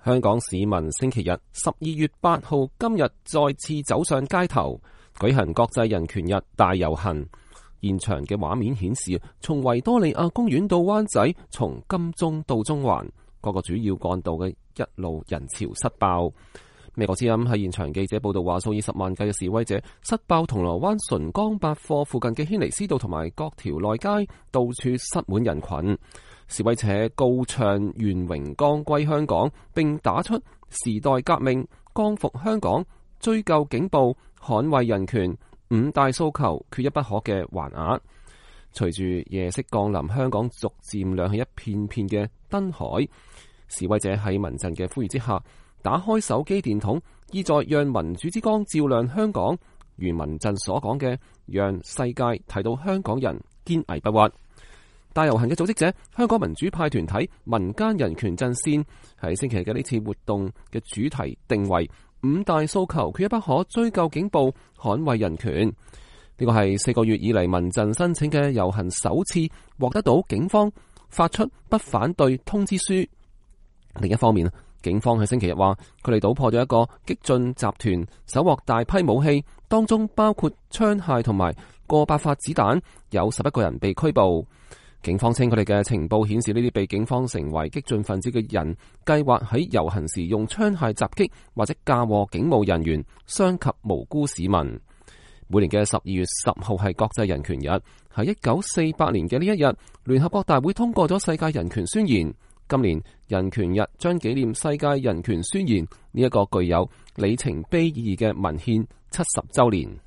香港市民星期日12月8號今日再次走上街頭，舉行國際人權日大遊行。現場嘅畫面顯示，從維多利亞公園到灣仔，從金鐘到中環，各個主要幹道嘅一路人潮塞爆。美國之音喺現場記者報道話，數以十萬計嘅示威者塞爆銅鑼灣純光百貨附近嘅軒尼詩道同埋各條內街，到處塞滿人群。示威者高唱願榮光歸香港，並打出時代革命、光復香港、追究警暴、捍衛人權、五大訴求缺一不可嘅橫額。隨住夜色降臨，香港逐漸亮起一片片嘅燈海。示威者喺民陣嘅呼籲之下，打開手機電筒，意在讓民主之光照亮香港，如民陣所講嘅，讓世界睇到香港人堅毅不屈。大遊行嘅組織者，香港民主派團體民間人權陣線，喺星期日嘅呢次活動嘅主題定為五大訴求缺一不可，追究警暴，捍衛人權。呢個係4個月以嚟民陣申請嘅遊行首次獲得到警方發出不反對通知書。另一方面，警方喺星期日話，佢哋搗破咗一個激進集團，搜獲大批武器，當中包括槍械同埋過百發子彈，有11個人被拘捕。警方稱佢哋嘅情報顯示，呢啲被警方成為激進分子嘅人，計劃喺遊行時用槍械襲擊或者嫁禍警務人員，傷及無辜市民。每年嘅12月10號係國際人權日，喺1948年嘅呢一日，聯合國大會通過咗世界人權宣言。今年人權日將紀念世界人權宣言呢一個具有里程碑意義嘅文獻70週年。